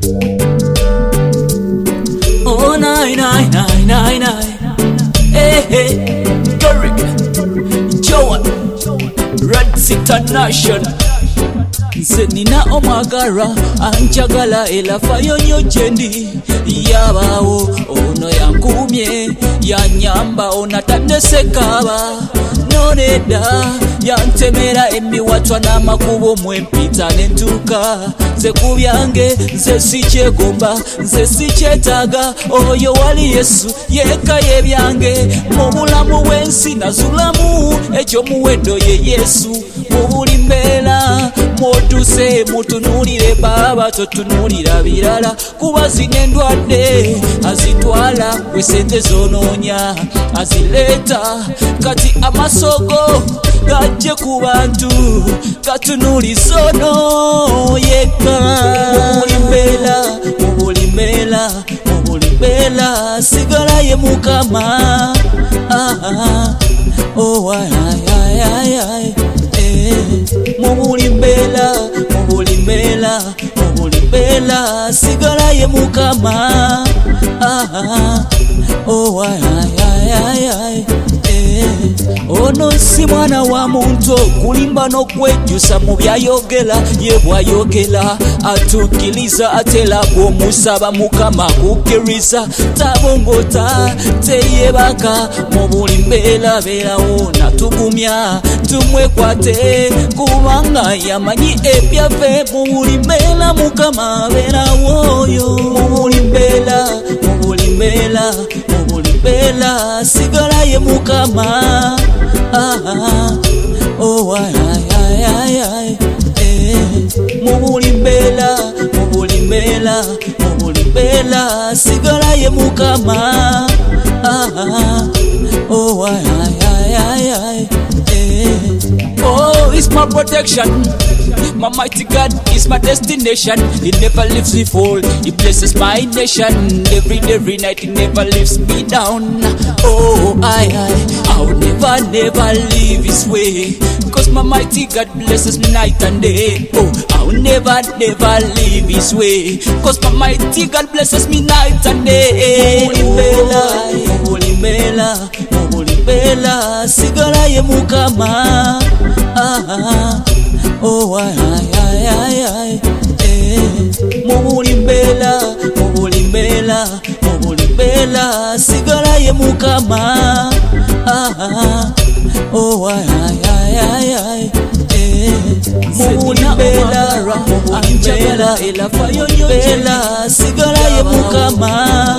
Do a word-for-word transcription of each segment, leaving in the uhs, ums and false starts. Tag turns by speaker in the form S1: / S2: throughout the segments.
S1: Oh nine nine nine nine nine. Hey hey, Derek, Joan, Reds International. Nze nina omwagara anjagala elafayo nnyo gyendi yabaawo ono yankumye yanyamba onatadde sekaba nonedda yantemera emiwatwa n'amakubo mwempita nentuuka nze ku byange nze sikyegomba nze sikyetaaga oyo wali Yesu yekka y'ebyange mu bulamu bw'ensi nazulamu ekyomuwendo ye Yesu mu buli mbeera motuse mutunulire baba totunulira birala kuba zino endwadde azitwala gwe sente zonoonya azileta kati amasogo gajje ku bantu katunuliza ono yekka mu buli mbeera mu buli mbeera mu buli mbeera sigala ye Mukama. ah, oh, ay, ay, ay, ay. Mu buli mbeera mu buli mbeera mu buli mbeera sigala ye Mukama. ah, oh, ay, ay, ay, ay. Ono si mwana wa muntu okulimba n'okwejjusa mu byayogera ye bwayogera atukkiriza atera bw'omusaba Mukama akukkiriza tabongota teyebaka mu buli mbeera beerawo natugumya tumwekwate kubanga yamanyi ebyaffe mu buli mbeera Mukama beerawoyo mu buli mbeera mu buli mbeera mu buli mbeera sigala ye Mukama. ah, oh, ay, ay, ay, ay. Mu buli mbeera mu buli mbeera mu buli mbeera sigala ye Mukama. ah, oh, ay, ay, ay, ay. Oh, it's my protection. My mighty God is my destination. He never leaves me fall. He blesses my nation. Every every night he never leaves me down. Oh, I I I'll never never leave his way. Cause my mighty God blesses me night and day. Oh, I'll never never leave his way. Cause my mighty God blesses me night and day. Holy Mela, holy Mela, sigala ye Mukama. ah, oh, ay, ay, ay, ay. Mu buli mbeera mu buli mbeera mu buli mbeera sigala ye Mukama. ah, oh, ay, ay, ay, ay. Mu buli mbeera anjagala elafayo nnyo gyendi sigala ye Mukama.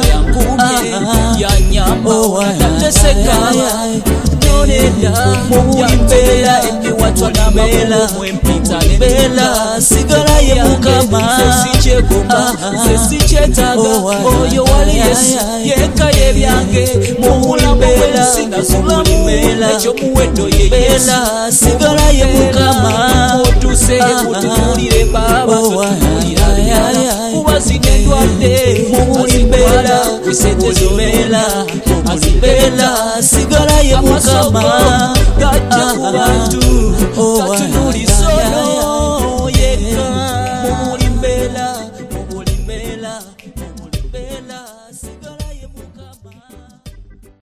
S1: yanyamba onateseka mu buli mbeera emiwatwa n'amakubo mwempita mbeera sigala ye Mukama. sikyegomba sikyetaaga oyo wali Yesu yekka y'ebyange mu bulamu bw'ensi nazulamu ekyomuwendo ye Yesu sigala ye Mukama. otuse mutunulire baba totunulira birala kuba zino endwadde mu buli mbeera mu buli mbeera azimbeera sigala ye Mukama.